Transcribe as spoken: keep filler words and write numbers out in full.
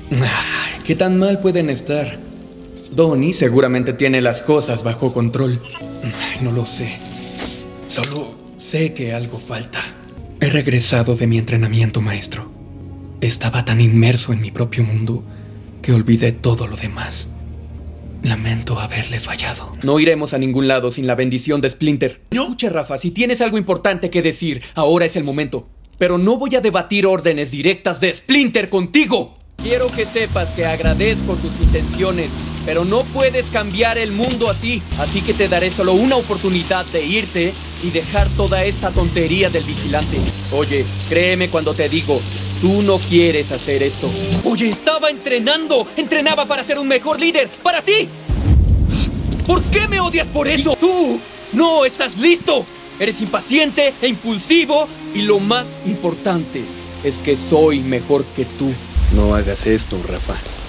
Ay, ¿qué tan mal pueden estar? Donnie seguramente tiene las cosas bajo control. Ay, no lo sé. Solo sé que algo falta. He regresado de mi entrenamiento, maestro. Estaba tan inmerso en mi propio mundo que olvidé todo lo demás. Lamento haberle fallado. No iremos a ningún lado sin la bendición de Splinter. ¿No? Escucha, Rafa, si tienes algo importante que decir, ahora es el momento. Pero no voy a debatir órdenes directas de Splinter contigo. Quiero que sepas que agradezco tus intenciones, pero no puedes cambiar el mundo así. Así que te daré solo una oportunidad de irte y dejar toda esta tontería del vigilante. Oye, créeme cuando te digo, tú no quieres hacer esto. Oye, estaba entrenando. Entrenaba para ser un mejor líder. ¡Para ti! ¿Por qué me odias por eso? ¡Tú no estás listo! Eres impaciente e impulsivo. Y lo más importante es que soy mejor que tú. No hagas esto, Rafa.